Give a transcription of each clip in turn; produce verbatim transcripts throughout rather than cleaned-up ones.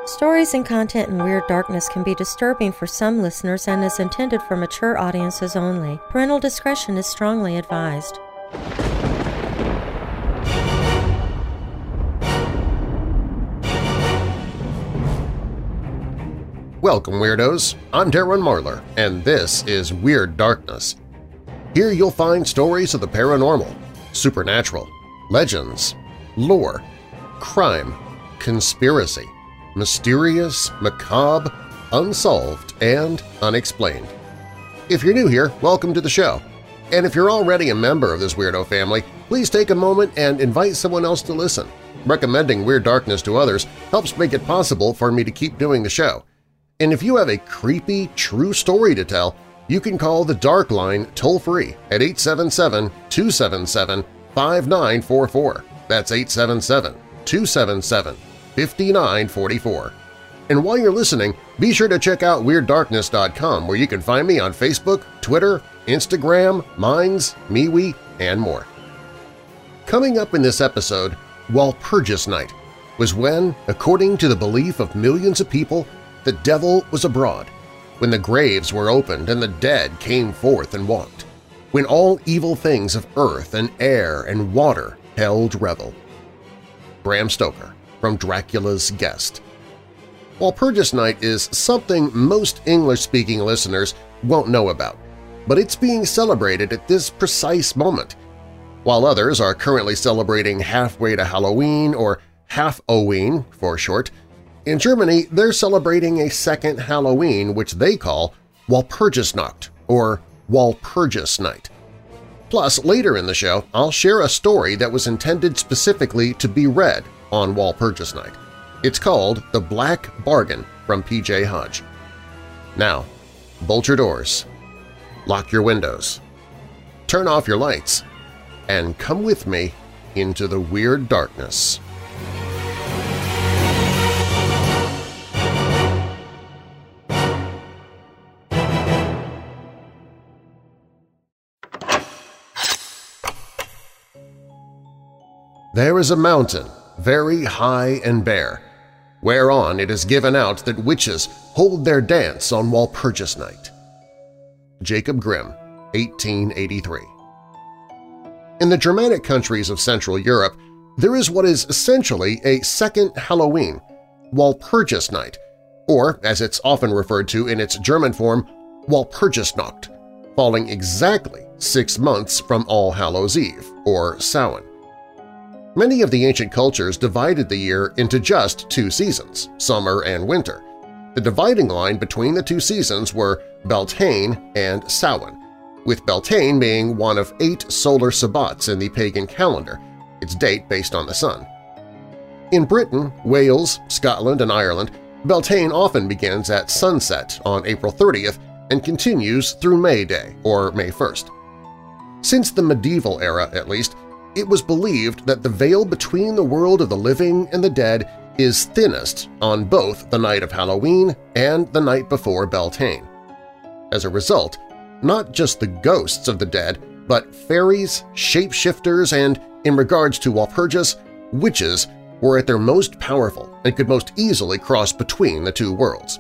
Stories and content in Weird Darkness can be disturbing for some listeners and is intended for mature audiences only. Parental discretion is strongly advised. Welcome, Weirdos! I'm Darren Marlar, and this is Weird Darkness. Here you'll find stories of the paranormal, supernatural, legends, lore, crime, conspiracy, mysterious, macabre, unsolved, and unexplained. If you're new here, welcome to the show. And if you're already a member of this weirdo family, please take a moment and invite someone else to listen. Recommending Weird Darkness to others helps make it possible for me to keep doing the show. And if you have a creepy, true story to tell, you can call the Dark Line toll-free at eight seven seven, two seven seven, five nine four four. That's eight seven seven, two seven seven, five nine four four. And while you're listening, be sure to check out Weird Darkness dot com, where you can find me on Facebook, Twitter, Instagram, Minds, MeWe, and more. Coming up in this episode, Walpurgis Night was when, according to the belief of millions of people, the devil was abroad, when the graves were opened and the dead came forth and walked, when all evil things of earth and air and water held revel. Bram Stoker from Dracula's Guest. Walpurgis Night is something most English-speaking listeners won't know about, but it's being celebrated at this precise moment. While others are currently celebrating halfway to Halloween or Half-Oween for short, in Germany they're celebrating a second Halloween which they call Walpurgisnacht or Walpurgis Night. Plus, later in the show, I'll share a story that was intended specifically to be read on Walpurgis Night. It's called The Black Bargain from P J Hodge. Now, bolt your doors, lock your windows, turn off your lights, and come with me into the Weird Darkness. There is a mountain, very high and bare, whereon it is given out that witches hold their dance on Walpurgis Night. Jacob Grimm, eighteen eighty-three. In the Germanic countries of Central Europe, there is what is essentially a second Halloween, Walpurgis Night, or, as it's often referred to in its German form, Walpurgisnacht, falling exactly six months from All Hallows' Eve, or Samhain. Many of the ancient cultures divided the year into just two seasons, summer and winter. The dividing line between the two seasons were Beltane and Samhain, with Beltane being one of eight solar sabbats in the pagan calendar, its date based on the sun. In Britain, Wales, Scotland, and Ireland, Beltane often begins at sunset on April thirtieth and continues through May Day, or May first. Since the medieval era, at least, it was believed that the veil between the world of the living and the dead is thinnest on both the night of Halloween and the night before Beltane. As a result, not just the ghosts of the dead, but fairies, shapeshifters, and, in regards to Walpurgis, witches were at their most powerful and could most easily cross between the two worlds.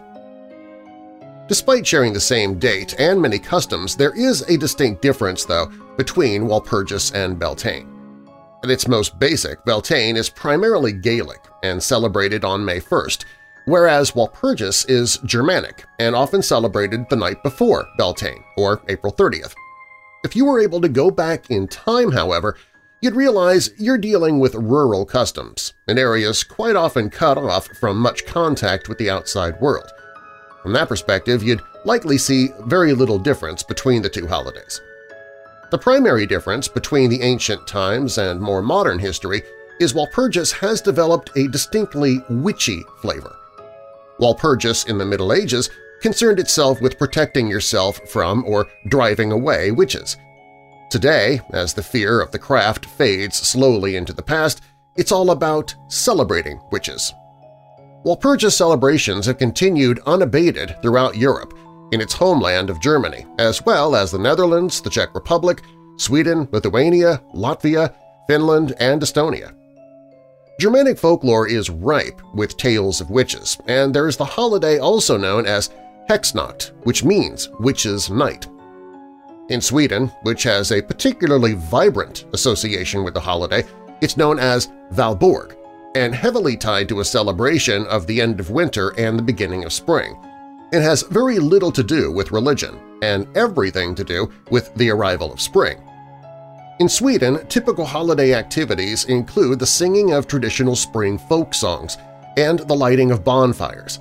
Despite sharing the same date and many customs, there is a distinct difference, though, between Walpurgis and Beltane. At its most basic, Beltane is primarily Gaelic and celebrated on May first, whereas Walpurgis is Germanic and often celebrated the night before Beltane, or April thirtieth. If you were able to go back in time, however, you'd realize you're dealing with rural customs, in areas quite often cut off from much contact with the outside world. From that perspective, you'd likely see very little difference between the two holidays. The primary difference between the ancient times and more modern history is Walpurgis has developed a distinctly witchy flavor. Walpurgis in the Middle Ages concerned itself with protecting yourself from or driving away witches. Today, as the fear of the craft fades slowly into the past, it's all about celebrating witches. Walpurgis celebrations have continued unabated throughout Europe, in its homeland of Germany, as well as the Netherlands, the Czech Republic, Sweden, Lithuania, Latvia, Finland, and Estonia. Germanic folklore is ripe with tales of witches, and there is the holiday also known as Hexnacht, which means Witches' Night. In Sweden, which has a particularly vibrant association with the holiday, it's known as Valborg, and heavily tied to a celebration of the end of winter and the beginning of spring. It has very little to do with religion, and everything to do with the arrival of spring. In Sweden, typical holiday activities include the singing of traditional spring folk songs and the lighting of bonfires.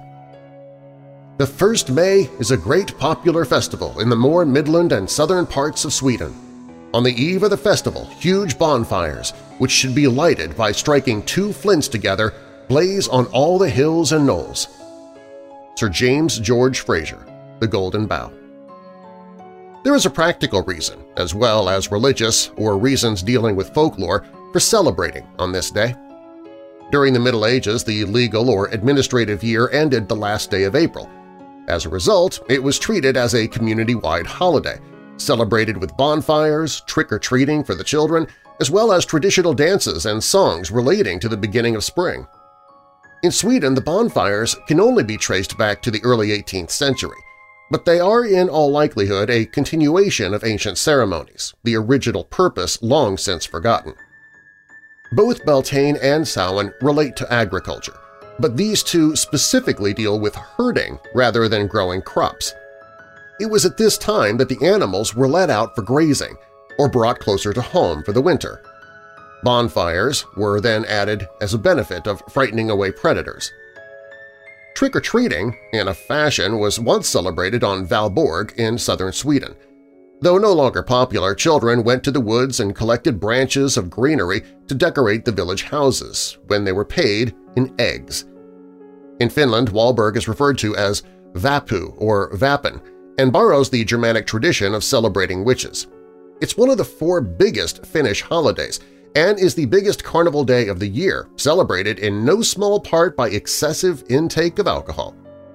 The first May is a great popular festival in the more midland and southern parts of Sweden. On the eve of the festival, huge bonfires, which should be lighted by striking two flints together, blaze on all the hills and knolls. Sir James George Fraser, The Golden Bough. There is a practical reason, as well as religious or reasons dealing with folklore, for celebrating on this day. During the Middle Ages, the legal or administrative year ended the last day of April. As a result, it was treated as a community-wide holiday, celebrated with bonfires, trick-or-treating for the children, as well as traditional dances and songs relating to the beginning of spring. In Sweden, the bonfires can only be traced back to the early eighteenth century, but they are in all likelihood a continuation of ancient ceremonies, the original purpose long since forgotten. Both Beltane and Samhain relate to agriculture, but these two specifically deal with herding rather than growing crops. It was at this time that the animals were let out for grazing or brought closer to home for the winter. Bonfires were then added as a benefit of frightening away predators. Trick-or-treating, in a fashion, was once celebrated on Valborg in southern Sweden. Though no longer popular, children went to the woods and collected branches of greenery to decorate the village houses when they were paid in eggs. In Finland, Valborg is referred to as Vappu or Vapen and borrows the Germanic tradition of celebrating witches. It's one of the four biggest Finnish holidays and is the biggest carnival day of the year, celebrated in no small part by excessive intake of alcohol.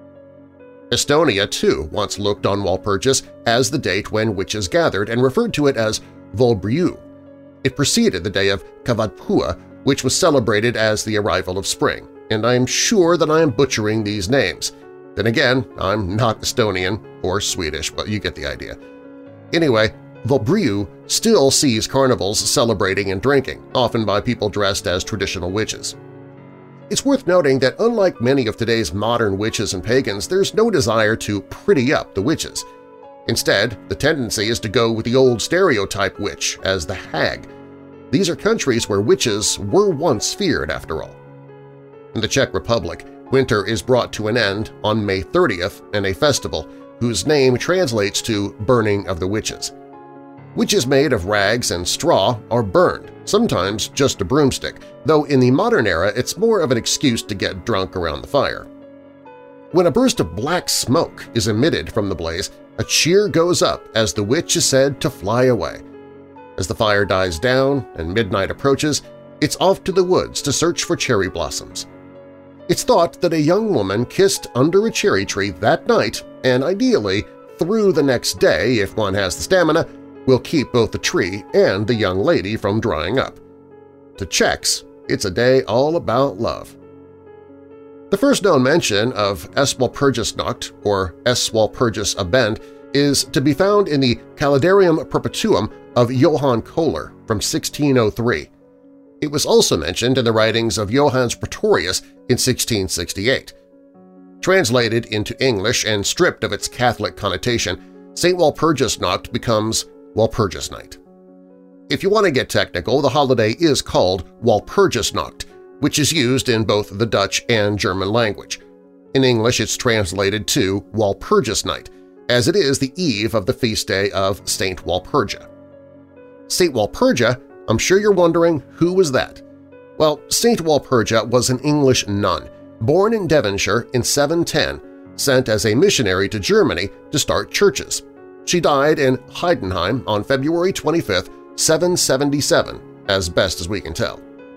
Estonia, too, once looked on Walpurgis as the date when witches gathered and referred to it as Volbriu. It preceded the day of Kavadpua, which was celebrated as the arrival of spring, and I am sure that I am butchering these names. Then again, I'm not Estonian or Swedish, but you get the idea. Anyway, Volbriu still sees carnivals celebrating and drinking, often by people dressed as traditional witches. It's worth noting that unlike many of today's modern witches and pagans, there's no desire to pretty up the witches. Instead, the tendency is to go with the old stereotype witch as the hag. These are countries where witches were once feared, after all. In the Czech Republic, winter is brought to an end on May thirtieth in a festival whose name translates to Burning of the Witches. Witches made of rags and straw are burned, sometimes just a broomstick, though in the modern era it's more of an excuse to get drunk around the fire. When a burst of black smoke is emitted from the blaze, a cheer goes up as the witch is said to fly away. As the fire dies down and midnight approaches, it's off to the woods to search for cherry blossoms. It's thought that a young woman kissed under a cherry tree that night and ideally through the next day, if one has the stamina, will keep both the tree and the young lady from drying up. To Czechs, it's a day all about love. The first known mention of Es Walpurgisnacht, or Es Walpurgis Abend, is to be found in the Calendarium Perpetuum of Johann Kohler from sixteen oh three. It was also mentioned in the writings of Johannes Pretorius in sixteen sixty-eight. Translated into English and stripped of its Catholic connotation, Saint Walpurgisnacht becomes Walpurgis Night. If you want to get technical, the holiday is called Walpurgisnacht, which is used in both the Dutch and German language. In English, it's translated to Walpurgis Night, as it is the eve of the feast day of Saint Walpurga. Saint Walpurga, I'm sure you're wondering, who was that? Well, Saint Walpurga was an English nun, born in Devonshire in seven ten, sent as a missionary to Germany to start churches. She died in Heidenheim on February twenty-fifth, seven seventy-seven, as best as we can tell.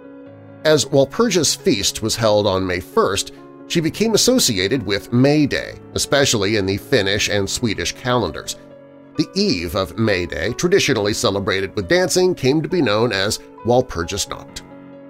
As Walpurga's feast was held on May first, she became associated with May Day, especially in the Finnish and Swedish calendars. The eve of May Day, traditionally celebrated with dancing, came to be known as Walpurgisnacht.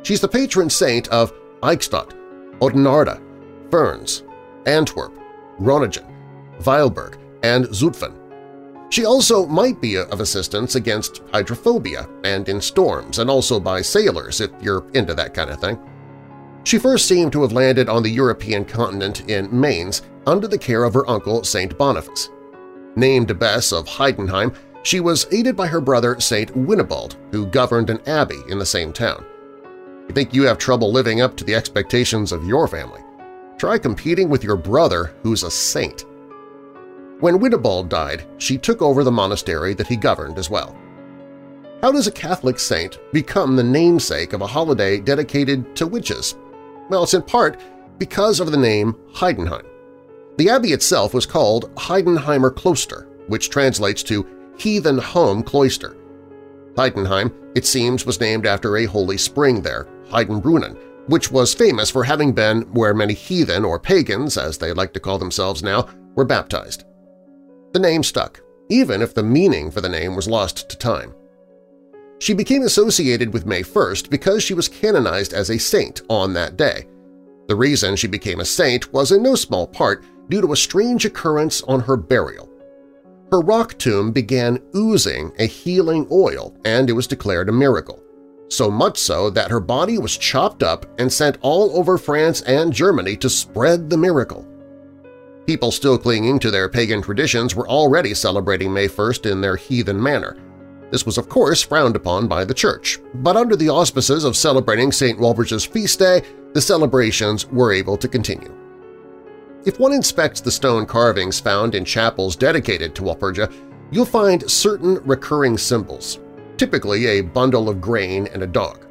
She's the patron saint of Eichstätt, Oudenarde, Ferns, Antwerp, Groningen, Weilburg, and Zutphen. She also might be of assistance against hydrophobia and in storms, and also by sailors if you're into that kind of thing. She first seemed to have landed on the European continent in Mainz under the care of her uncle Saint Boniface. Named abbess of Heidenheim, she was aided by her brother Saint Winibald, who governed an abbey in the same town. You think you have trouble living up to the expectations of your family? Try competing with your brother who's a saint. When Winibald died, she took over the monastery that he governed as well. How does a Catholic saint become the namesake of a holiday dedicated to witches? Well, it's in part because of the name Heidenheim. The abbey itself was called Heidenheimer Kloster, which translates to Heathen Home Cloister. Heidenheim, it seems, was named after a holy spring there, Heidenbrunnen, which was famous for having been where many heathen or pagans, as they like to call themselves now, were baptized. The name stuck, even if the meaning for the name was lost to time. She became associated with May first because she was canonized as a saint on that day. The reason she became a saint was in no small part due to a strange occurrence on her burial. Her rock tomb began oozing a healing oil, and it was declared a miracle, so much so that her body was chopped up and sent all over France and Germany to spread the miracle. People still clinging to their pagan traditions were already celebrating May first in their heathen manner. This was of course frowned upon by the Church, but under the auspices of celebrating Saint Walburga's feast day, the celebrations were able to continue. If one inspects the stone carvings found in chapels dedicated to Walpurga, you'll find certain recurring symbols, typically a bundle of grain and a dog.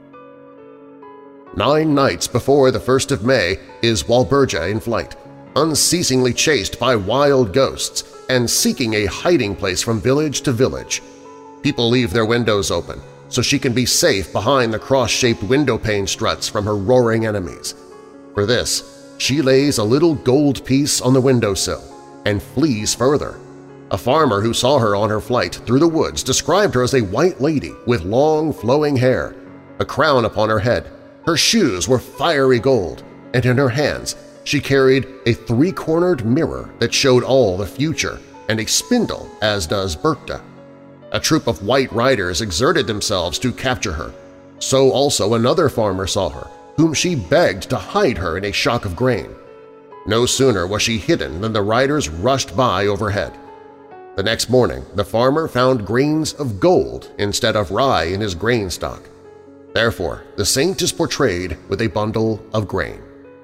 Nine nights before the first of May is Walpurga in flight, unceasingly chased by wild ghosts and seeking a hiding place from village to village. People leave their windows open so she can be safe behind the cross-shaped windowpane struts from her roaring enemies. For this, she lays a little gold piece on the windowsill and flees further. A farmer who saw her on her flight through the woods described her as a white lady with long flowing hair, a crown upon her head, her shoes were fiery gold, and in her hands she carried a three-cornered mirror that showed all the future and a spindle, as does Berchta. A troop of white riders exerted themselves to capture her. So also another farmer saw her, whom she begged to hide her in a shock of grain. No sooner was she hidden than the riders rushed by overhead. The next morning, the farmer found grains of gold instead of rye in his grain stock. Therefore, the saint is portrayed with a bundle of grain.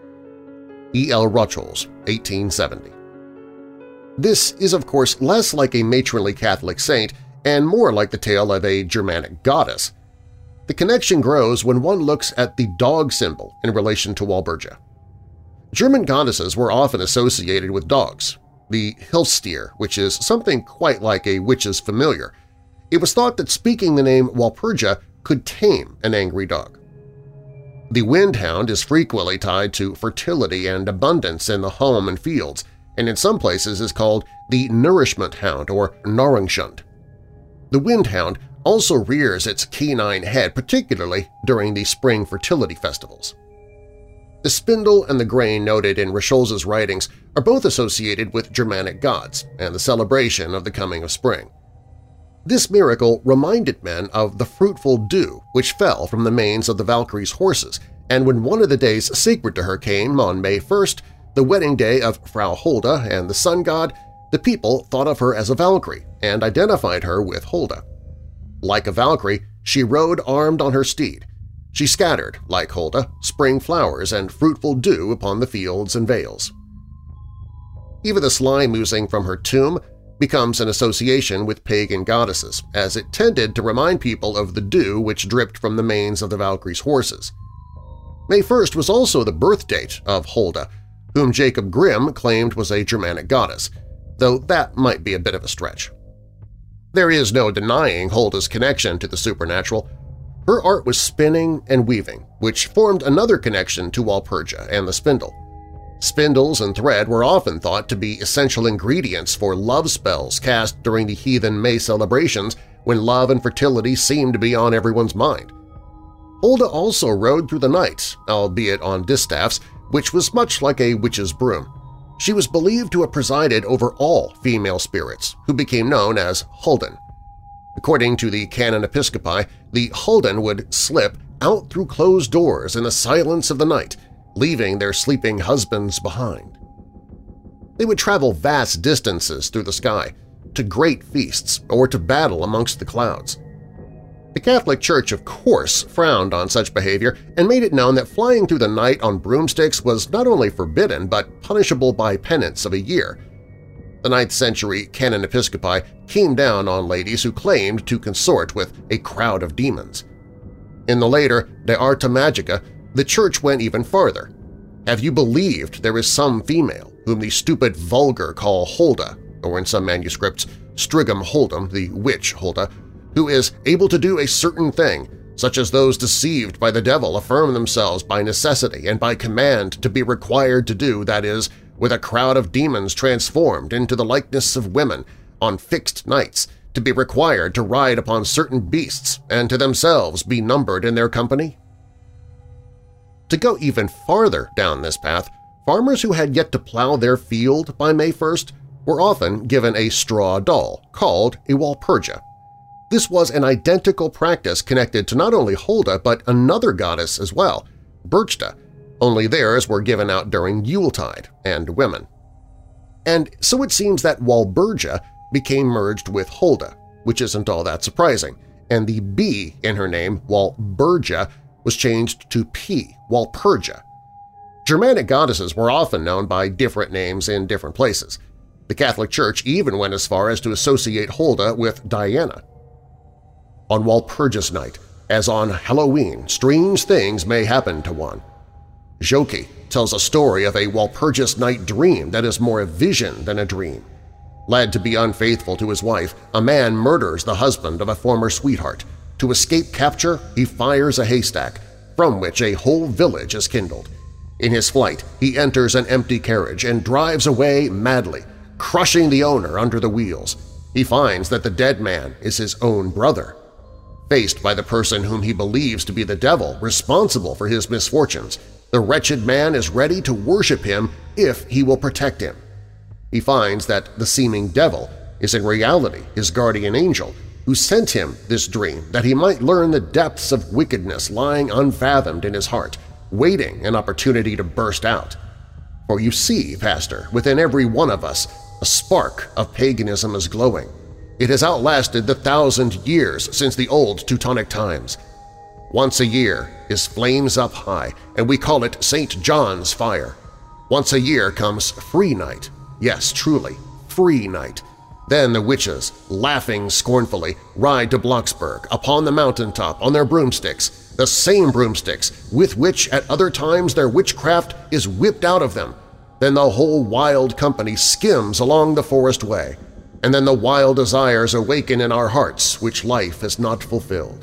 E. L. Rucholz, eighteen seventy. This is of course less like a matronly Catholic saint and more like the tale of a Germanic goddess. The connection grows when one looks at the dog symbol in relation to Walpurga. German goddesses were often associated with dogs, the Hilfstier, which is something quite like a witch's familiar. It was thought that speaking the name Walpurga could tame an angry dog. The windhound is frequently tied to fertility and abundance in the home and fields, and in some places is called the nourishment hound or Nahrungshund. The windhound also rears its canine head, particularly during the spring fertility festivals. The spindle and the grain noted in Rucholz's writings are both associated with Germanic gods and the celebration of the coming of spring. This miracle reminded men of the fruitful dew which fell from the manes of the Valkyrie's horses, and when one of the days sacred to her came on May first, the wedding day of Frau Holda and the sun god, the people thought of her as a Valkyrie and identified her with Holda. Like a Valkyrie, she rode armed on her steed. She scattered, like Holda, spring flowers and fruitful dew upon the fields and vales. Even the slime oozing from her tomb becomes an association with pagan goddesses, as it tended to remind people of the dew which dripped from the manes of the Valkyrie's horses. May first was also the birth date of Holda, whom Jacob Grimm claimed was a Germanic goddess, though that might be a bit of a stretch. There is no denying Holda's connection to the supernatural. Her art was spinning and weaving, which formed another connection to Walpurga and the spindle. Spindles and thread were often thought to be essential ingredients for love spells cast during the heathen May celebrations when love and fertility seemed to be on everyone's mind. Hulda also rode through the night, albeit on distaffs, which was much like a witch's broom. She was believed to have presided over all female spirits, who became known as Huldan. According to the Canon Episcopi, the Huldan would slip out through closed doors in the silence of the night, leaving their sleeping husbands behind. They would travel vast distances through the sky, to great feasts or to battle amongst the clouds. The Catholic Church, of course, frowned on such behavior and made it known that flying through the night on broomsticks was not only forbidden but punishable by penance of a year. The ninth century Canon Episcopi came down on ladies who claimed to consort with a crowd of demons. In the later De Arte Magica, the Church went even farther. Have you believed there is some female whom the stupid vulgar call Hulda, or in some manuscripts, Strigum Huldum, the witch Hulda, who is able to do a certain thing, such as those deceived by the devil affirm themselves by necessity and by command to be required to do, that is, with a crowd of demons transformed into the likeness of women on fixed nights, to be required to ride upon certain beasts and to themselves be numbered in their company? To go even farther down this path, farmers who had yet to plow their field by May first were often given a straw doll called a Walpurga. This was an identical practice connected to not only Hulda but another goddess as well, Berchta, only theirs were given out during Yuletide and women. And so it seems that Walburga became merged with Hulda, which isn't all that surprising, and the B in her name, Walburga, was changed to P, Walpurga. Germanic goddesses were often known by different names in different places. The Catholic Church even went as far as to associate Hulda with Diana. On Walpurgis Night, as on Halloween, strange things may happen to one. Joki tells a story of a Walpurgis Night dream that is more a vision than a dream. Led to be unfaithful to his wife, a man murders the husband of a former sweetheart. To escape capture, he fires a haystack, from which a whole village is kindled. In his flight, he enters an empty carriage and drives away madly, crushing the owner under the wheels. He finds that the dead man is his own brother. Faced by the person whom he believes to be the devil responsible for his misfortunes, the wretched man is ready to worship him if he will protect him. He finds that the seeming devil is in reality his guardian angel, who sent him this dream that he might learn the depths of wickedness lying unfathomed in his heart, waiting an opportunity to burst out. For you see, Pastor, within every one of us a spark of paganism is glowing. It has outlasted the thousand years since the old Teutonic times. Once a year his flames up high, and we call it Saint John's fire. Once a year comes Free Night. Yes, truly, Free Night. Then the witches, laughing scornfully, ride to Blocksberg upon the mountaintop on their broomsticks, the same broomsticks with which at other times their witchcraft is whipped out of them. Then the whole wild company skims along the forest way, and then the wild desires awaken in our hearts which life has not fulfilled.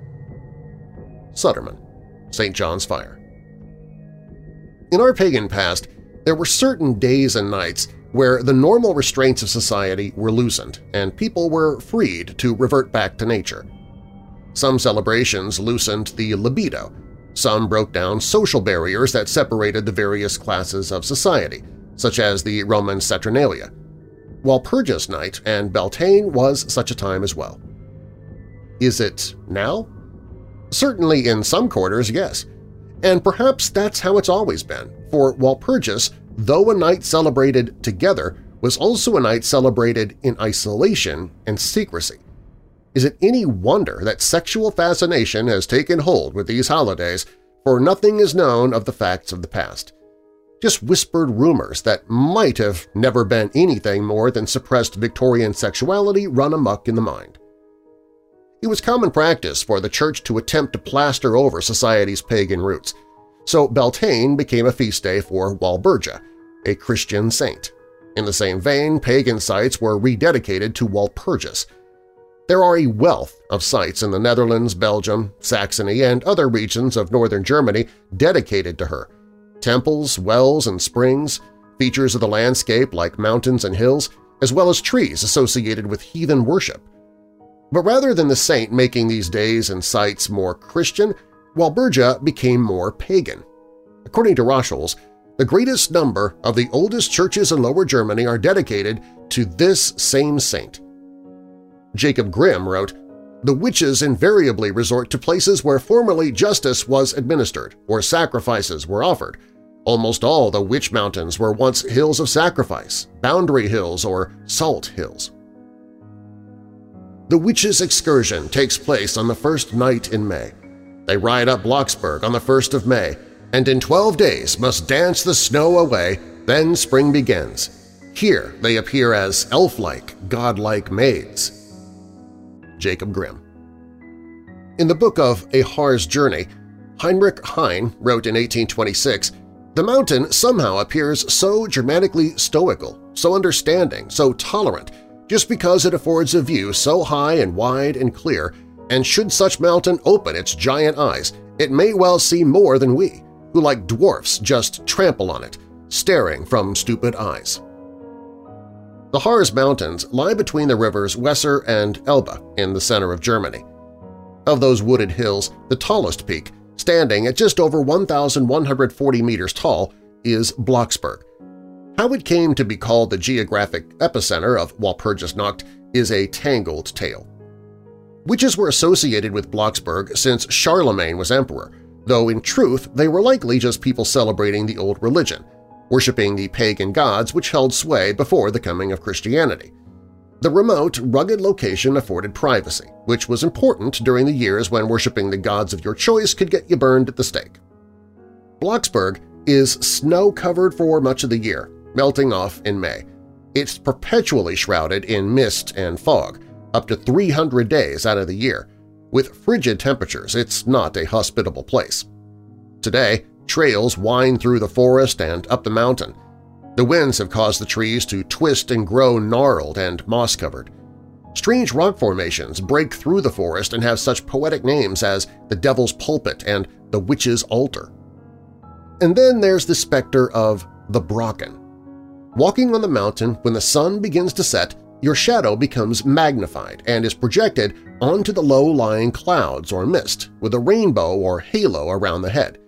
Sudermann, Saint John's Fire. In our pagan past, there were certain days and nights where the normal restraints of society were loosened and people were freed to revert back to nature. Some celebrations loosened the libido, some broke down social barriers that separated the various classes of society, such as the Roman Saturnalia. Walpurgis Night and Beltane was such a time as well. Is it now? Certainly in some quarters, yes. And perhaps that's how it's always been, for Walpurgis, though a night celebrated together, was also a night celebrated in isolation and secrecy. Is it any wonder that sexual fascination has taken hold with these holidays, for nothing is known of the facts of the past? Just whispered rumors that might have never been anything more than suppressed Victorian sexuality run amok in the mind. It was common practice for the Church to attempt to plaster over society's pagan roots, so Beltane became a feast day for Walburga, a Christian saint. In the same vein, pagan sites were rededicated to Walpurgis. There are a wealth of sites in the Netherlands, Belgium, Saxony, and other regions of northern Germany dedicated to her. Temples, wells, and springs, features of the landscape like mountains and hills, as well as trees associated with heathen worship. But rather than the saint making these days and sites more Christian, Walburga became more pagan. According to Roschuls, the greatest number of the oldest churches in Lower Germany are dedicated to this same saint. Jacob Grimm wrote, "The witches invariably resort to places where formerly justice was administered or sacrifices were offered. Almost all the witch mountains were once hills of sacrifice, boundary hills or salt hills." The witches' excursion takes place on the first night in May. They ride up Blocksberg on the first of May, and in twelve days must dance the snow away, then spring begins. Here they appear as elf-like, godlike maids. Jacob Grimm. In the book of A Har's Journey, Heinrich Heine wrote in eighteen twenty-six, "The mountain somehow appears so Germanically stoical, so understanding, so tolerant, just because it affords a view so high and wide and clear, and should such mountain open its giant eyes, it may well see more than we, who like dwarfs just trample on it, staring from stupid eyes." The Harz Mountains lie between the rivers Weser and Elbe in the center of Germany. Of those wooded hills, the tallest peak, standing at just over one thousand one hundred forty meters tall, is Blocksberg. How it came to be called the geographic epicenter of Walpurgisnacht is a tangled tale. Witches were associated with Blocksberg since Charlemagne was emperor, though in truth they were likely just people celebrating the old religion, worshipping the pagan gods which held sway before the coming of Christianity. The remote, rugged location afforded privacy, which was important during the years when worshipping the gods of your choice could get you burned at the stake. Blocksberg is snow-covered for much of the year, melting off in May. It's perpetually shrouded in mist and fog, up to three hundred days out of the year. With frigid temperatures, it's not a hospitable place. Today, trails wind through the forest and up the mountain. The winds have caused the trees to twist and grow gnarled and moss-covered. Strange rock formations break through the forest and have such poetic names as the Devil's Pulpit and the Witch's Altar. And then there's the specter of the Brocken. Walking on the mountain when the sun begins to set, your shadow becomes magnified and is projected onto the low-lying clouds or mist with a rainbow or halo around the head.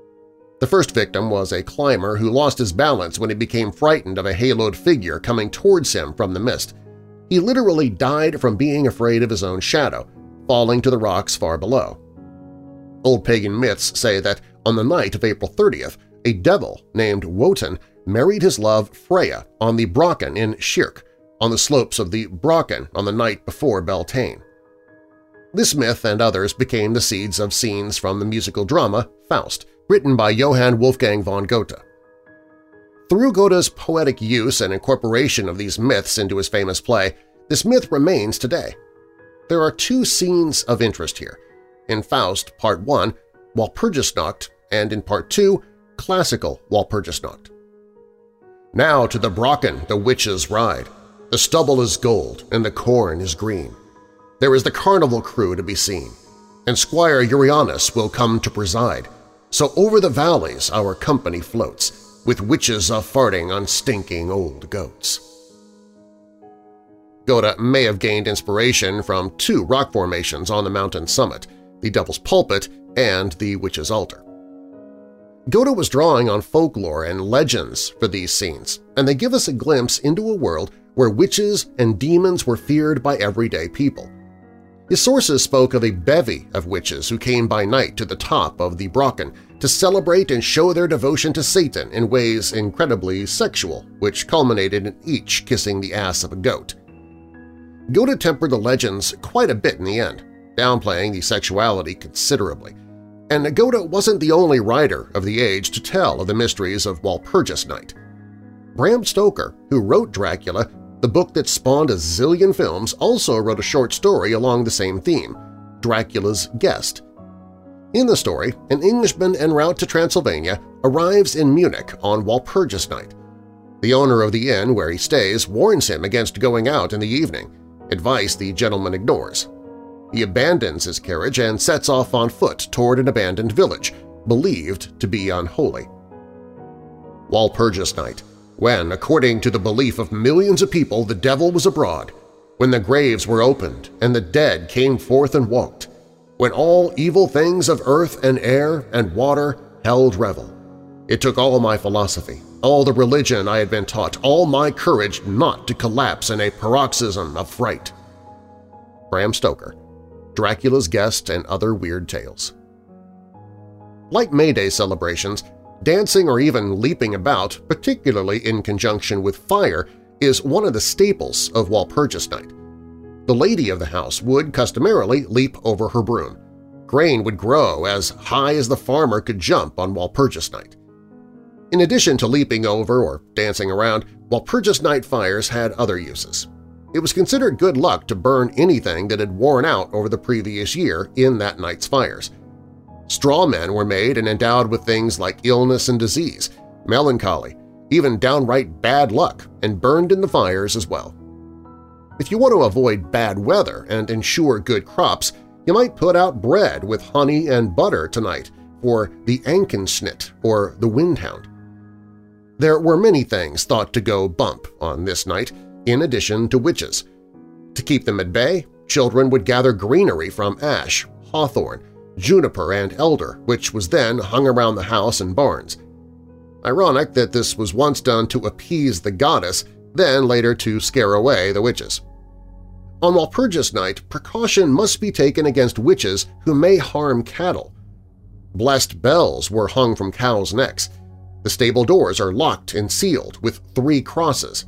The first victim was a climber who lost his balance when he became frightened of a haloed figure coming towards him from the mist. He literally died from being afraid of his own shadow, falling to the rocks far below. Old pagan myths say that on the night of April thirtieth, a devil named Wotan married his love Freya on the Brocken in Schirk, on the slopes of the Brocken on the night before Beltane. This myth and others became the seeds of scenes from the musical drama Faust, written by Johann Wolfgang von Goethe. Through Goethe's poetic use and incorporation of these myths into his famous play, this myth remains today. There are two scenes of interest here. In Faust, Part one, Walpurgisnacht, and in Part two, Classical Walpurgisnacht. Now to the Brocken the witches ride. The stubble is gold and the corn is green. There is the carnival crew to be seen, and Squire Euryalus will come to preside. So over the valleys our company floats, with witches a-farting on stinking old goats. Goethe may have gained inspiration from two rock formations on the mountain summit, the Devil's Pulpit and the Witch's Altar. Goethe was drawing on folklore and legends for these scenes, and they give us a glimpse into a world where witches and demons were feared by everyday people. His sources spoke of a bevy of witches who came by night to the top of the Brocken to celebrate and show their devotion to Satan in ways incredibly sexual, which culminated in each kissing the ass of a goat. Goethe tempered the legends quite a bit in the end, downplaying the sexuality considerably, and Goethe wasn't the only writer of the age to tell of the mysteries of Walpurgisnacht. Bram Stoker, who wrote Dracula, the book that spawned a zillion films, also wrote a short story along the same theme, Dracula's Guest. In the story, an Englishman en route to Transylvania arrives in Munich on Walpurgisnacht. The owner of the inn where he stays warns him against going out in the evening, advice the gentleman ignores. He abandons his carriage and sets off on foot toward an abandoned village, believed to be unholy. Walpurgisnacht, when, according to the belief of millions of people, the devil was abroad, when the graves were opened and the dead came forth and walked, when all evil things of earth and air and water held revel. It took all my philosophy, all the religion I had been taught, all my courage not to collapse in a paroxysm of fright. Bram Stoker, Dracula's Guest and Other Weird Tales. Like May Day celebrations, dancing or even leaping about, particularly in conjunction with fire, is one of the staples of Walpurgis Night. The lady of the house would customarily leap over her broom. Grain would grow as high as the farmer could jump on Walpurgis Night. In addition to leaping over or dancing around, Walpurgis Night fires had other uses. It was considered good luck to burn anything that had worn out over the previous year in that night's fires. Straw men were made and endowed with things like illness and disease, melancholy, even downright bad luck, and burned in the fires as well. If you want to avoid bad weather and ensure good crops, you might put out bread with honey and butter tonight for the Ankenschnitt or the Windhound. There were many things thought to go bump on this night, in addition to witches. To keep them at bay, children would gather greenery from ash, hawthorn, juniper, and elder, which was then hung around the house and barns. Ironic that this was once done to appease the goddess, then later to scare away the witches. On Walpurgis Night, precaution must be taken against witches who may harm cattle. Blessed bells were hung from cows' necks. The stable doors are locked and sealed with three crosses.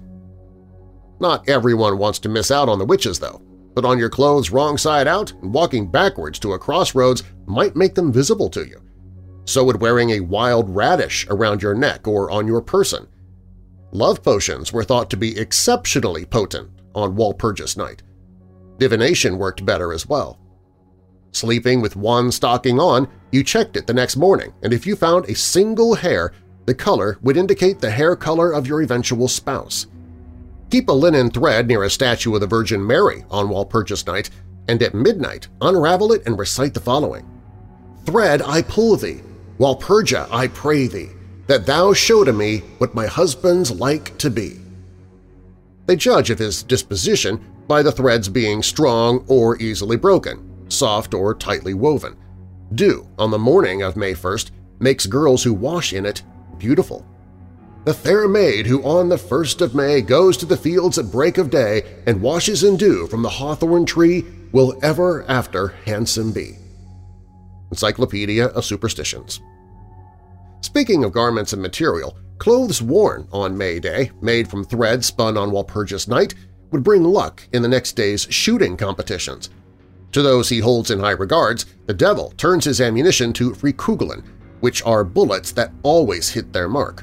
Not everyone wants to miss out on the witches, though. Put on your clothes wrong side out, and walking backwards to a crossroads might make them visible to you. So would wearing a wild radish around your neck or on your person. Love potions were thought to be exceptionally potent on Walpurgis Night. Divination worked better as well. Sleeping with one stocking on, you checked it the next morning, and if you found a single hair, the color would indicate the hair color of your eventual spouse. Keep a linen thread near a statue of the Virgin Mary on Walpurgis Night, and at midnight unravel it and recite the following: "Thread I pull thee, Walpurga I pray thee, that thou show to me what my husband's like to be." They judge of his disposition by the threads being strong or easily broken, soft or tightly woven. Dew on the morning of May first makes girls who wash in it beautiful. The fair maid who on the first of May goes to the fields at break of day and washes in dew from the hawthorn tree will ever after handsome be. Encyclopedia of Superstitions. Speaking of garments and material, clothes worn on May Day, made from thread spun on Walpurgis Night, would bring luck in the next day's shooting competitions. To those he holds in high regards, the devil turns his ammunition to frikugeln, which are bullets that always hit their mark.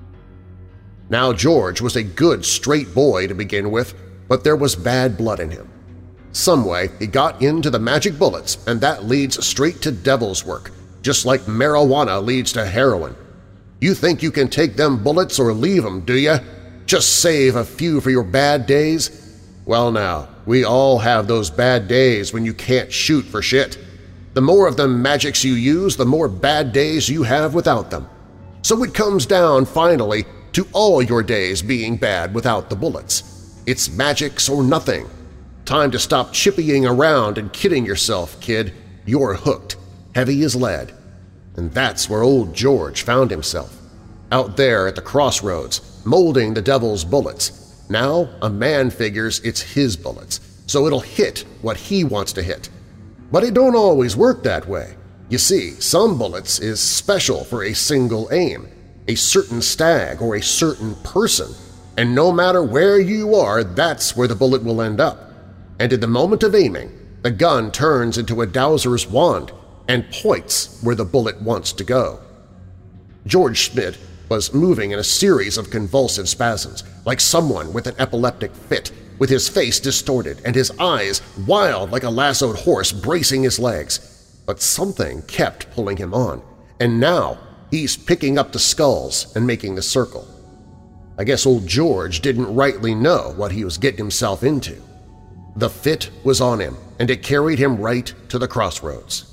Now George was a good straight boy to begin with, but there was bad blood in him. Some way he got into the magic bullets, and that leads straight to devil's work, just like marijuana leads to heroin. You think you can take them bullets or leave them, do ya? Just save a few for your bad days? Well now, we all have those bad days when you can't shoot for shit. The more of them magics you use, the more bad days you have without them. So it comes down, finally, to all your days being bad without the bullets. It's magics or nothing. Time to stop chippying around and kidding yourself, kid. You're hooked, heavy as lead. And that's where old George found himself, out there at the crossroads, molding the devil's bullets. Now a man figures it's his bullets, so it'll hit what he wants to hit. But it don't always work that way. You see, some bullets is special for a single aim, a certain stag or a certain person, and no matter where you are, that's where the bullet will end up. And in the moment of aiming, the gun turns into a dowser's wand and points where the bullet wants to go. George Schmidt was moving in a series of convulsive spasms, like someone with an epileptic fit, with his face distorted and his eyes wild like a lassoed horse bracing his legs. But something kept pulling him on, and now he's picking up the skulls and making the circle. I guess old George didn't rightly know what he was getting himself into. The fit was on him, and it carried him right to the crossroads.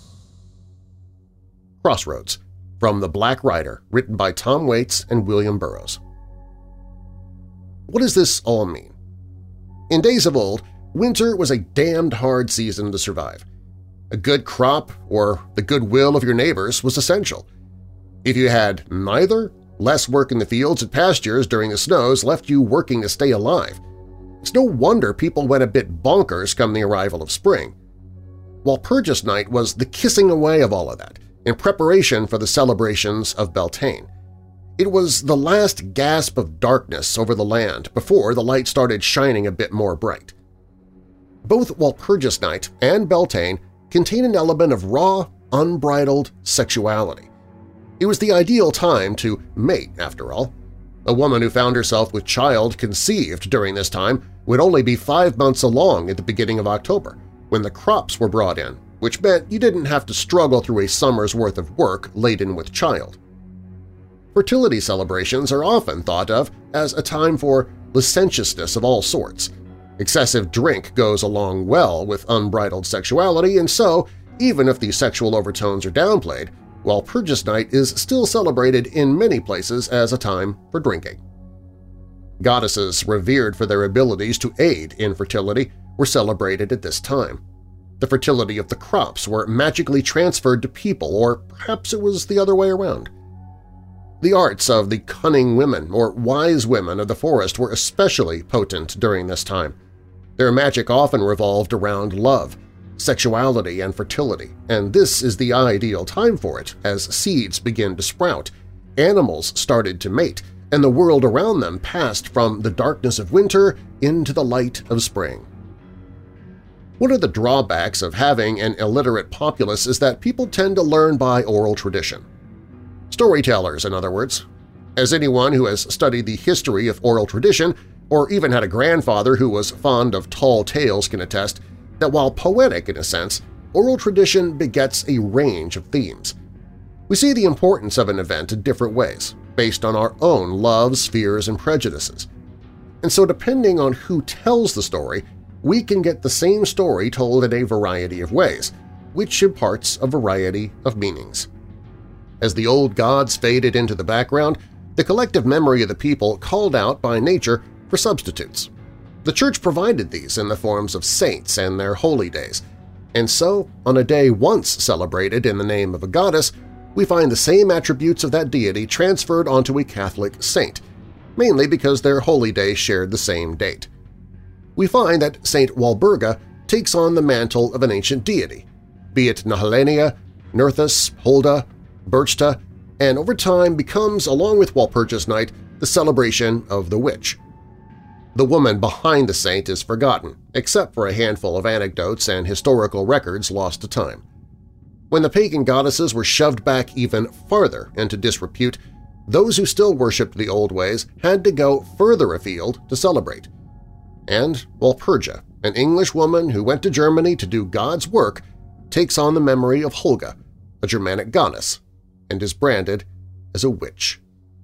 Crossroads, from The Black Rider, written by Tom Waits and William Burroughs. What does this all mean? In days of old, winter was a damned hard season to survive. A good crop or the goodwill of your neighbors was essential. If you had neither, less work in the fields and pastures during the snows left you working to stay alive. It's no wonder people went a bit bonkers come the arrival of spring. Walpurgis Night was the kissing away of all of that, in preparation for the celebrations of Beltane. It was the last gasp of darkness over the land before the light started shining a bit more bright. Both Walpurgis Night and Beltane contain an element of raw, unbridled sexuality. It was the ideal time to mate, after all. A woman who found herself with child conceived during this time would only be five months along at the beginning of October, when the crops were brought in, which meant you didn't have to struggle through a summer's worth of work laden with child. Fertility celebrations are often thought of as a time for licentiousness of all sorts. Excessive drink goes along well with unbridled sexuality, and so, even if the sexual overtones are downplayed, Walpurgis Night is still celebrated in many places as a time for drinking. Goddesses revered for their abilities to aid in fertility were celebrated at this time. The fertility of the crops were magically transferred to people, or perhaps it was the other way around. The arts of the cunning women or wise women of the forest were especially potent during this time. Their magic often revolved around love, sexuality, and fertility, and this is the ideal time for it as seeds begin to sprout, animals started to mate, and the world around them passed from the darkness of winter into the light of spring. One of the drawbacks of having an illiterate populace is that people tend to learn by oral tradition. Storytellers, in other words. As anyone who has studied the history of oral tradition or even had a grandfather who was fond of tall tales can attest, that while poetic in a sense, oral tradition begets a range of themes. We see the importance of an event in different ways, based on our own loves, fears, and prejudices. And so depending on who tells the story, we can get the same story told in a variety of ways, which imparts a variety of meanings. As the old gods faded into the background, the collective memory of the people called out by nature for substitutes. The Church provided these in the forms of saints and their holy days, and so, on a day once celebrated in the name of a goddess, we find the same attributes of that deity transferred onto a Catholic saint, mainly because their holy day shared the same date. We find that Saint Walburga takes on the mantle of an ancient deity, be it Nehelenia, Nerthus, Holda, Berchta, and over time becomes, along with Walpurgis Night, the celebration of the witch. The woman behind the saint is forgotten, except for a handful of anecdotes and historical records lost to time. When the pagan goddesses were shoved back even farther into disrepute, those who still worshipped the old ways had to go further afield to celebrate. And Walpurga, an English woman who went to Germany to do God's work, takes on the memory of Holga, a Germanic goddess, and is branded as a witch.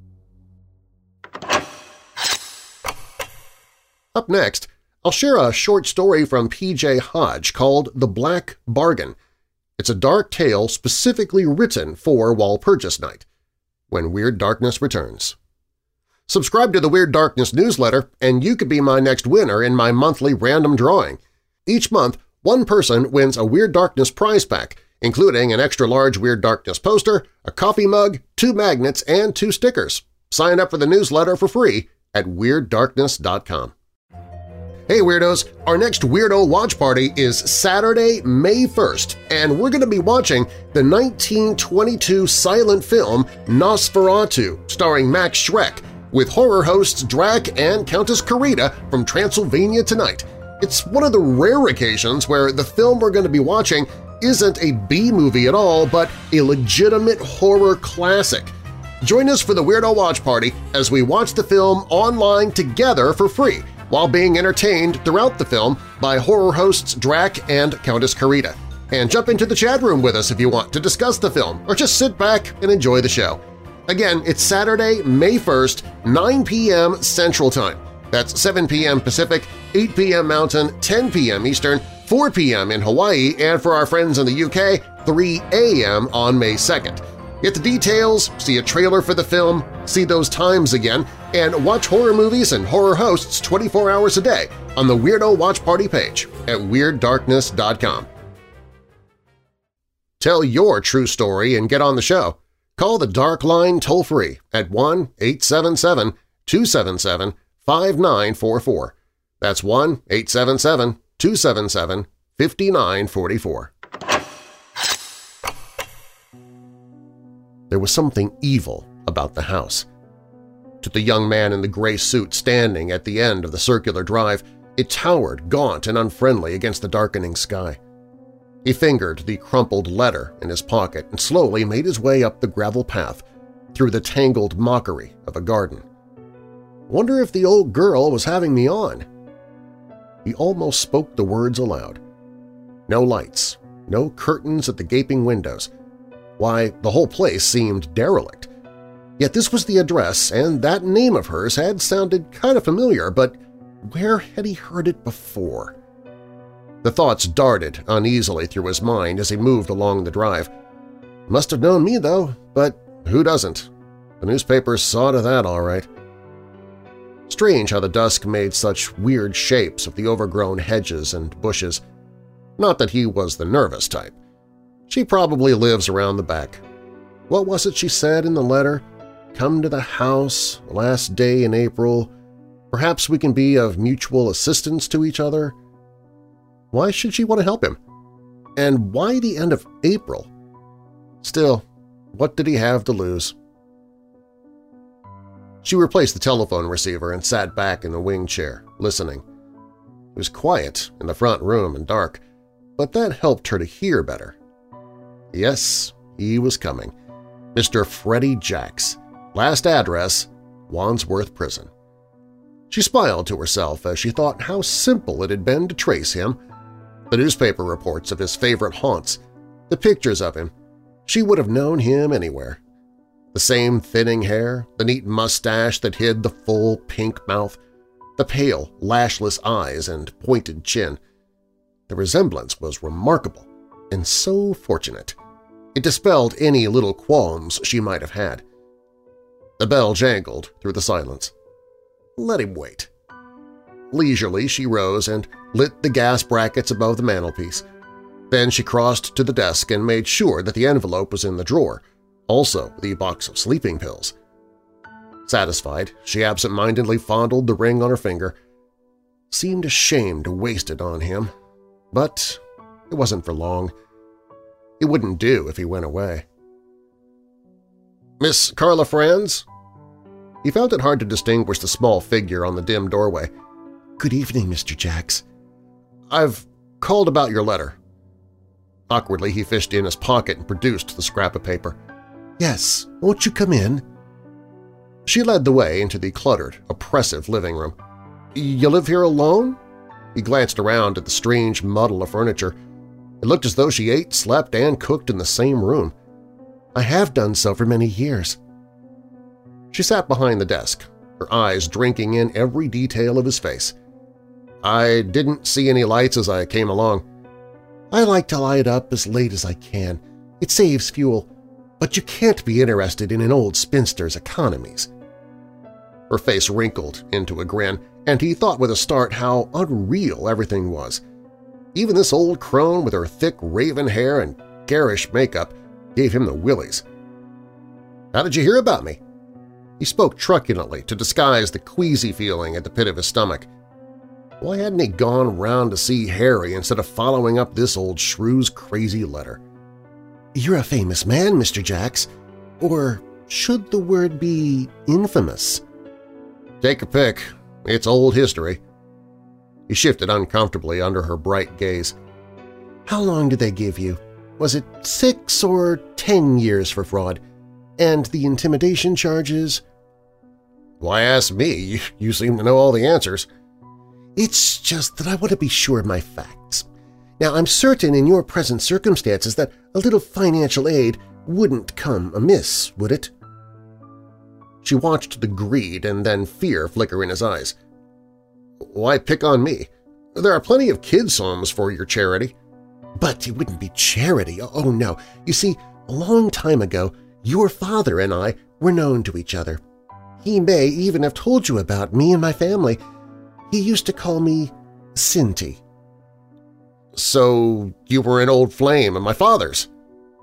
Up next, I'll share a short story from P J Hodge called The Black Bargain. It's a dark tale specifically written for Walpurgis Night, when Weird Darkness returns. Subscribe to the Weird Darkness newsletter and you could be my next winner in my monthly random drawing. Each month, one person wins a Weird Darkness prize pack, including an extra-large Weird Darkness poster, a coffee mug, two magnets, and two stickers. Sign up for the newsletter for free at Weird Darkness dot com. Hey Weirdos! Our next Weirdo Watch Party is Saturday, May first, and we're going to be watching the nineteen twenty-two silent film Nosferatu, starring Max Schreck, with horror hosts Drac and Countess Carita from Transylvania Tonight. It's one of the rare occasions where the film we're going to be watching isn't a B-movie at all, but a legitimate horror classic. Join us for the Weirdo Watch Party as we watch the film online together for free, while being entertained throughout the film by horror hosts Drac and Countess Carita. And jump into the chat room with us if you want to discuss the film, or just sit back and enjoy the show. Again, it's Saturday, May first, nine p m Central Time. That's seven p m Pacific, eight p m Mountain, ten p m Eastern, four p m in Hawaii, and for our friends in the U K, three a m on May second. Get the details, see a trailer for the film, see those times again, and watch horror movies and horror hosts twenty-four hours a day on the Weirdo Watch Party page at Weird Darkness dot com. Tell your true story and get on the show. Call the Dark Line toll-free at one eight seven seven, two seven seven, five nine four four. That's one eight seven seven, two seven seven, five nine four four. There was something evil about the house. To the young man in the gray suit standing at the end of the circular drive, it towered gaunt and unfriendly against the darkening sky. He fingered the crumpled letter in his pocket and slowly made his way up the gravel path through the tangled mockery of a garden. Wonder if the old girl was having me on. He almost spoke the words aloud. No lights, no curtains at the gaping windows. Why, the whole place seemed derelict. Yet this was the address, and that name of hers had sounded kind of familiar, but where had he heard it before? The thoughts darted uneasily through his mind as he moved along the drive. Must have known me, though, but who doesn't? The newspapers saw to that all right. Strange how the dusk made such weird shapes of the overgrown hedges and bushes. Not that he was the nervous type. She probably lives around the back. What was it she said in the letter? Come to the house, last day in April. Perhaps we can be of mutual assistance to each other. Why should she want to help him? And why the end of April? Still, what did he have to lose? She replaced the telephone receiver and sat back in the wing chair, listening. It was quiet in the front room and dark, but that helped her to hear better. Yes, he was coming. Mister Freddie Jacks. Last address, Wandsworth Prison. She smiled to herself as she thought how simple it had been to trace him. The newspaper reports of his favorite haunts, the pictures of him. She would have known him anywhere. The same thinning hair, the neat mustache that hid the full pink mouth, the pale, lashless eyes and pointed chin. The resemblance was remarkable and so fortunate. It dispelled any little qualms she might have had. The bell jangled through the silence. Let him wait. Leisurely she rose and lit the gas brackets above the mantelpiece. Then she crossed to the desk and made sure that the envelope was in the drawer, also the box of sleeping pills. Satisfied, she absent-mindedly fondled the ring on her finger. Seemed ashamed to waste it on him, but it wasn't for long. It wouldn't do if he went away. "Miss Carla Franz?" He found it hard to distinguish the small figure on the dim doorway. "Good evening, Mister Jacks." "I've called about your letter." Awkwardly, he fished in his pocket and produced the scrap of paper. "Yes, won't you come in?" She led the way into the cluttered, oppressive living room. "You live here alone?" He glanced around at the strange muddle of furniture. It looked as though she ate, slept, and cooked in the same room. "I have done so for many years." She sat behind the desk, her eyes drinking in every detail of his face. "I didn't see any lights as I came along." "I like to light up as late as I can. It saves fuel. But you can't be interested in an old spinster's economies." Her face wrinkled into a grin, and he thought with a start how unreal everything was. Even this old crone with her thick raven hair and garish makeup gave him the willies. "How did you hear about me?" He spoke truculently to disguise the queasy feeling at the pit of his stomach. Why hadn't he gone round to see Harry instead of following up this old shrew's crazy letter? "You're a famous man, Mister Jacks. Or should the word be infamous?" "Take a pick. It's old history." He shifted uncomfortably under her bright gaze. "How long did they give you? Was it six or ten years for fraud? And the intimidation charges?" "Why ask me? You seem to know all the answers." "It's just that I want to be sure of my facts. Now, I'm certain in your present circumstances that a little financial aid wouldn't come amiss, would it?" She watched the greed and then fear flicker in his eyes. "Why pick on me? There are plenty of kids' homes for your charity." "But it wouldn't be charity. Oh, no. You see, a long time ago, your father and I were known to each other. He may even have told you about me and my family. He used to call me Cinty." "So you were an old flame of my father's?"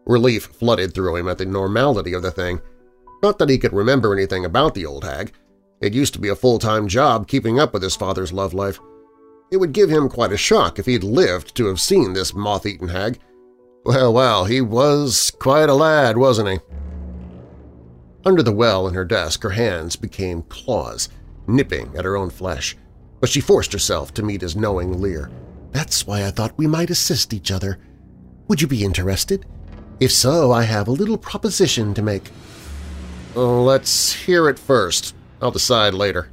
Relief flooded through him at the normality of the thing. Not that he could remember anything about the old hag. It used to be a full-time job keeping up with his father's love life. It would give him quite a shock if he'd lived to have seen this moth-eaten hag. Well, well, he was quite a lad, wasn't he? Under the well in her desk, her hands became claws, nipping at her own flesh, but she forced herself to meet his knowing leer. "That's why I thought we might assist each other. Would you be interested? If so, I have a little proposition to make." Oh, let's hear it first. I'll decide later.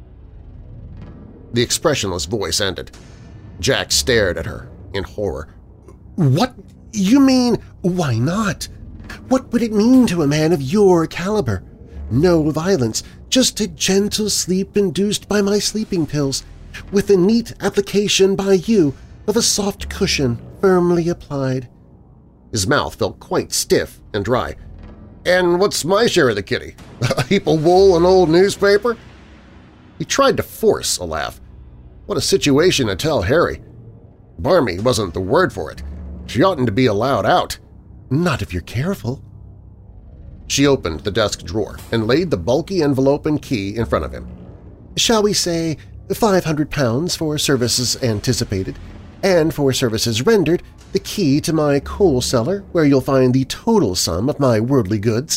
The expressionless voice ended. Jack stared at her in horror. "What? You mean, why not? What would it mean to a man of your caliber? No violence, just a gentle sleep induced by my sleeping pills, with a neat application by you of a soft cushion firmly applied." His mouth felt quite stiff and dry. "And what's my share of the kitty? A heap of wool and old newspaper?" He tried to force a laugh. What a situation to tell Harry. Barmy wasn't the word for it. She oughtn't to be allowed out. "Not if you're careful." She opened the desk drawer and laid the bulky envelope and key in front of him. "Shall we say five hundred pounds for services anticipated, and for services rendered, the key to my coal cellar, where you'll find the total sum of my worldly goods?"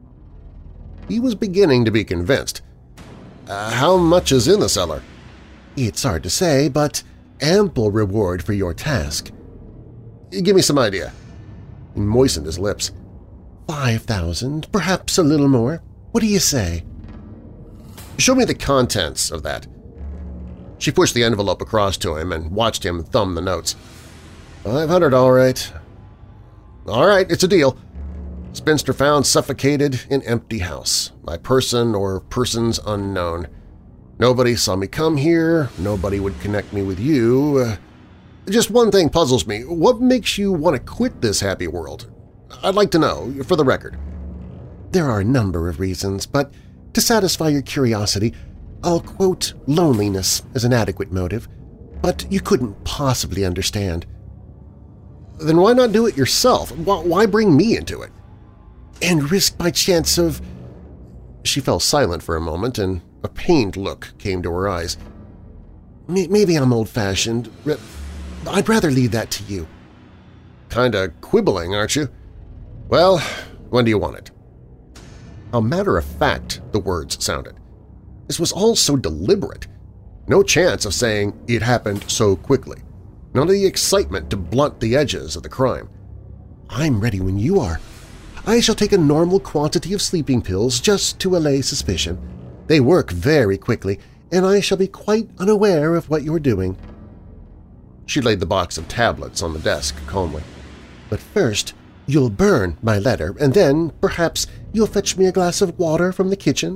He was beginning to be convinced. Uh, how much is in the cellar? "It's hard to say, but ample reward for your task." "Give me some idea." He moistened his lips. Five thousand, perhaps a little more. What do you say?" "Show me the contents of that." She pushed the envelope across to him and watched him thumb the notes. Five hundred, all right. All right, it's a deal. Spinster found suffocated in empty house, by person or persons unknown. Nobody saw me come here, nobody would connect me with you. Uh, just one thing puzzles me. What makes you want to quit this happy world? I'd like to know, for the record." "There are a number of reasons, but to satisfy your curiosity, I'll quote loneliness as an adequate motive, but you couldn't possibly understand." "Then why not do it yourself? Why bring me into it?" "And risk my chance of—" She fell silent for a moment, and a pained look came to her eyes. "Maybe I'm old-fashioned. I'd rather leave that to you." "Kinda quibbling, aren't you? Well, when do you want it?" How matter-of-fact the words sounded. This was all so deliberate. No chance of saying it happened so quickly. None of the excitement to blunt the edges of the crime. "I'm ready when you are. I shall take a normal quantity of sleeping pills just to allay suspicion. They work very quickly, and I shall be quite unaware of what you're doing." She laid the box of tablets on the desk calmly. "But first, you'll burn my letter, and then perhaps you'll fetch me a glass of water from the kitchen."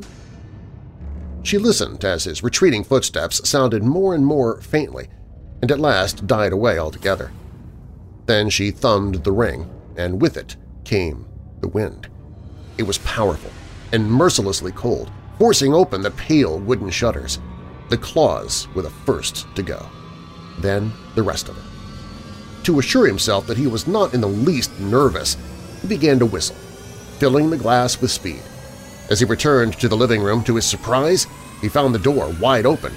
She listened as his retreating footsteps sounded more and more faintly, and at last died away altogether. Then she thumbed the ring, and with it came the wind. It was powerful and mercilessly cold, forcing open the pale wooden shutters. The claws were the first to go. Then the rest of it. To assure himself that he was not in the least nervous, he began to whistle, filling the glass with speed. As he returned to the living room, to his surprise, he found the door wide open.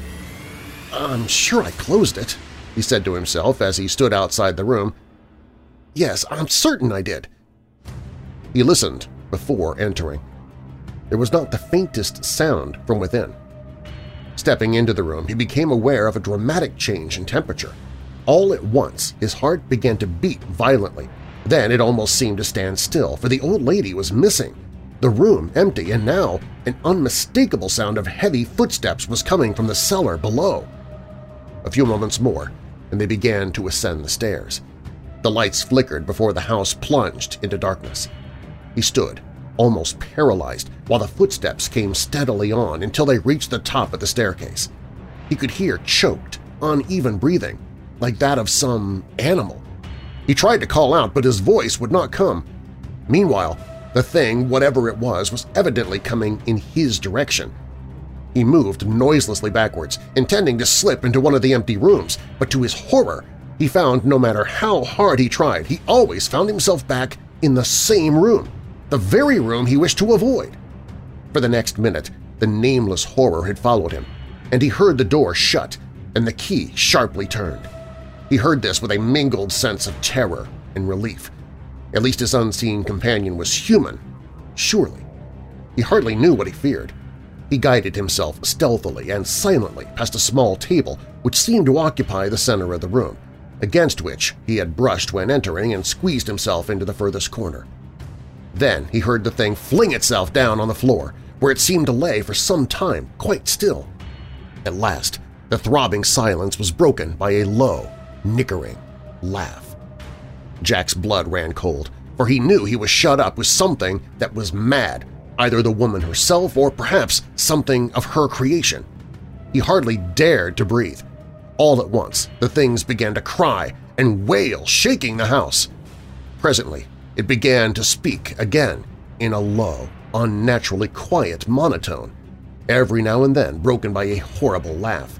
"I'm sure I closed it," he said to himself as he stood outside the room. "Yes, I'm certain I did." He listened before entering. There was not the faintest sound from within. Stepping into the room, he became aware of a dramatic change in temperature. All at once, his heart began to beat violently. Then it almost seemed to stand still, for the old lady was missing. The room empty, and now an unmistakable sound of heavy footsteps was coming from the cellar below. A few moments more, and they began to ascend the stairs. The lights flickered before the house plunged into darkness. He stood, almost paralyzed, while the footsteps came steadily on until they reached the top of the staircase. He could hear choked, uneven breathing, like that of some animal. He tried to call out, but his voice would not come. Meanwhile, the thing, whatever it was, was evidently coming in his direction. He moved noiselessly backwards, intending to slip into one of the empty rooms, but to his horror, he found no matter how hard he tried, he always found himself back in the same room, the very room he wished to avoid. For the next minute, the nameless horror had followed him, and he heard the door shut and the key sharply turned. He heard this with a mingled sense of terror and relief. At least his unseen companion was human, surely. He hardly knew what he feared. He guided himself stealthily and silently past a small table which seemed to occupy the center of the room, against which he had brushed when entering, and squeezed himself into the furthest corner. Then he heard the thing fling itself down on the floor, where it seemed to lay for some time quite still. At last, the throbbing silence was broken by a low, nickering laugh. Jack's blood ran cold, for he knew he was shut up with something that was mad, either the woman herself or perhaps something of her creation. He hardly dared to breathe. All at once, the things began to cry and wail, shaking the house. Presently, it began to speak again in a low, unnaturally quiet monotone, every now and then broken by a horrible laugh.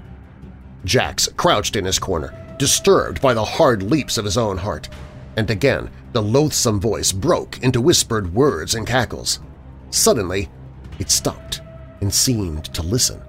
Jax crouched in his corner, disturbed by the hard leaps of his own heart, and again the loathsome voice broke into whispered words and cackles. Suddenly, it stopped and seemed to listen.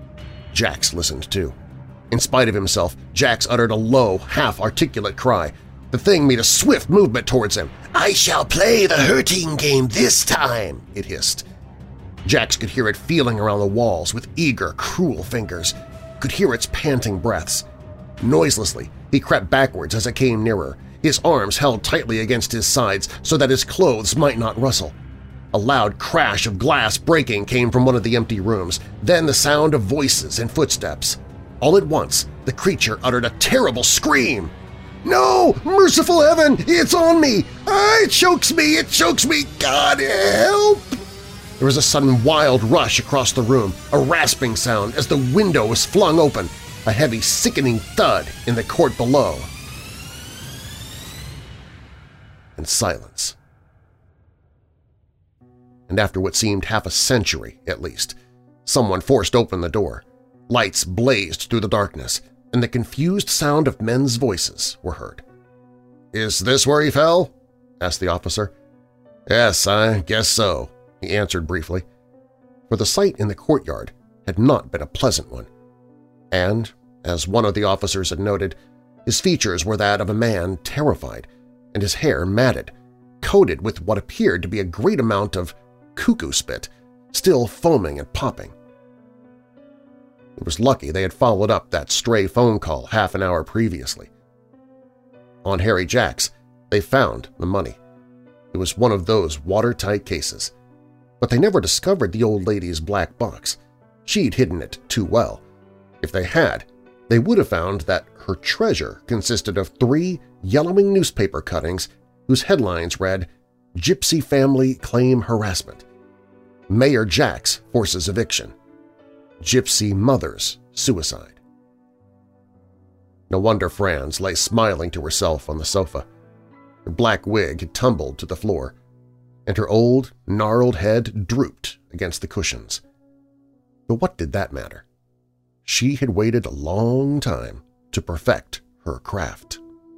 Jax listened too. In spite of himself, Jax uttered a low, half-articulate cry. The thing made a swift movement towards him. "I shall play the hurting game this time," it hissed. Jax could hear it feeling around the walls with eager, cruel fingers, could hear its panting breaths. Noiselessly, he crept backwards as it came nearer, his arms held tightly against his sides so that his clothes might not rustle. A loud crash of glass breaking came from one of the empty rooms, then the sound of voices and footsteps. All at once, the creature uttered a terrible scream. "No! Merciful heaven! It's on me! Ah, it chokes me! It chokes me! God help!" There was a sudden wild rush across the room, a rasping sound as the window was flung open, a heavy, sickening thud in the court below, and silence. And after what seemed half a century, at least, someone forced open the door. Lights blazed through the darkness, and the confused sound of men's voices were heard. "Is this where he fell?" asked the officer. "Yes, I guess so," he answered briefly, for the sight in the courtyard had not been a pleasant one. And, as one of the officers had noted, his features were that of a man terrified, and his hair matted, coated with what appeared to be a great amount of cuckoo spit, still foaming and popping. It was lucky they had followed up that stray phone call half an hour previously. On Harry Jax, they found the money. It was one of those watertight cases. But they never discovered the old lady's black box. She'd hidden it too well. If they had, they would have found that her treasure consisted of three yellowing newspaper cuttings whose headlines read, "Gypsy Family Claim Harassment," "Mayor Jax Forces Eviction," "Gypsy Mother's Suicide." No wonder Franz lay smiling to herself on the sofa. Her black wig had tumbled to the floor, and her old, gnarled head drooped against the cushions. But what did that matter? She had waited a long time to perfect her craft.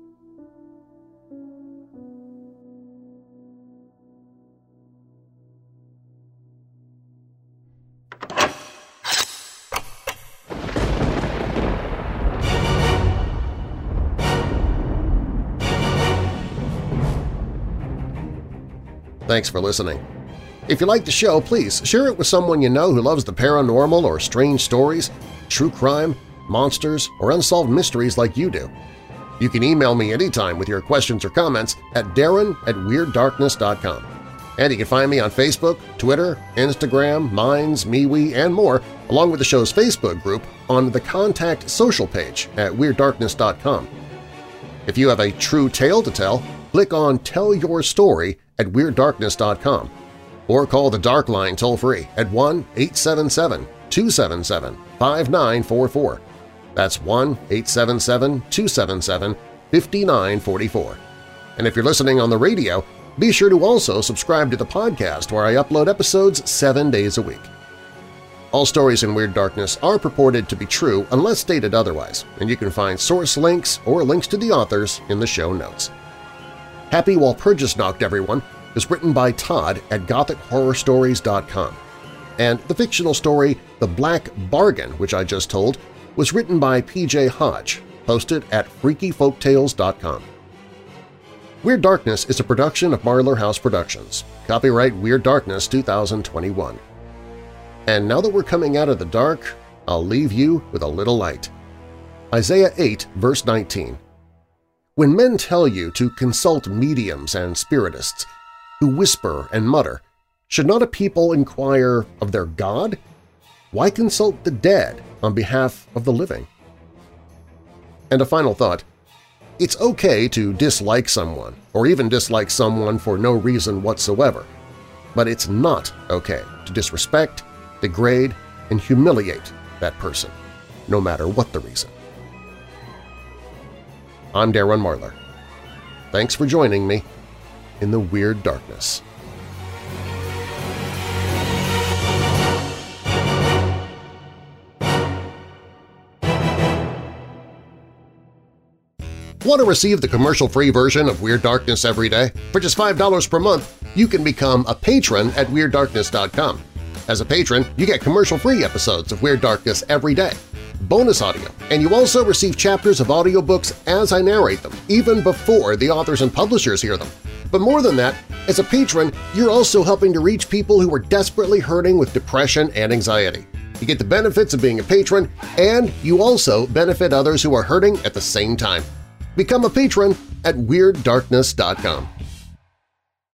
Thanks for listening. If you like the show, please share it with someone you know who loves the paranormal or strange stories, true crime, monsters, or unsolved mysteries like you do. You can email me anytime with your questions or comments at darren at weird darkness dot com. And you can find me on Facebook, Twitter, Instagram, Minds, MeWe, and more, along with the show's Facebook group on the Contact Social page at weird darkness dot com. If you have a true tale to tell, click on Tell Your Story at weird darkness dot com or call the Dark Line toll-free at one eight seven seven, two seven seven, five nine four four. That's one eight seven seven, two seven seven, five nine four four. And if you're listening on the radio, be sure to also subscribe to the podcast where I upload episodes seven days a week. All stories in Weird Darkness are purported to be true unless stated otherwise, and you can find source links or links to the authors in the show notes. Happy Walpurgis Nacht, Everyone is written by Todd at Gothic Horror Stories dot com. And the fictional story The Black Bargain, which I just told, was written by P J Hodge, posted at Freaky Folktales dot com. Weird Darkness is a production of Marlar House Productions. Copyright Weird Darkness two thousand twenty-one. And now that we're coming out of the dark, I'll leave you with a little light. Isaiah eight, verse nineteen. When men tell you to consult mediums and spiritists, who whisper and mutter, should not a people inquire of their God? Why consult the dead on behalf of the living? And a final thought. It's okay to dislike someone, or even dislike someone for no reason whatsoever, but it's not okay to disrespect, degrade, and humiliate that person, no matter what the reason. I'm Darren Marlar. Thanks for joining me in the Weird Darkness. Want to receive the commercial-free version of Weird Darkness every day? For just five dollars per month, you can become a patron at Weird Darkness dot com. As a patron, you get commercial-free episodes of Weird Darkness every day, bonus audio, and you also receive chapters of audiobooks as I narrate them, even before the authors and publishers hear them. But more than that, as a patron, you're also helping to reach people who are desperately hurting with depression and anxiety. You get the benefits of being a patron, and you also benefit others who are hurting at the same time. Become a patron at Weird Darkness dot com.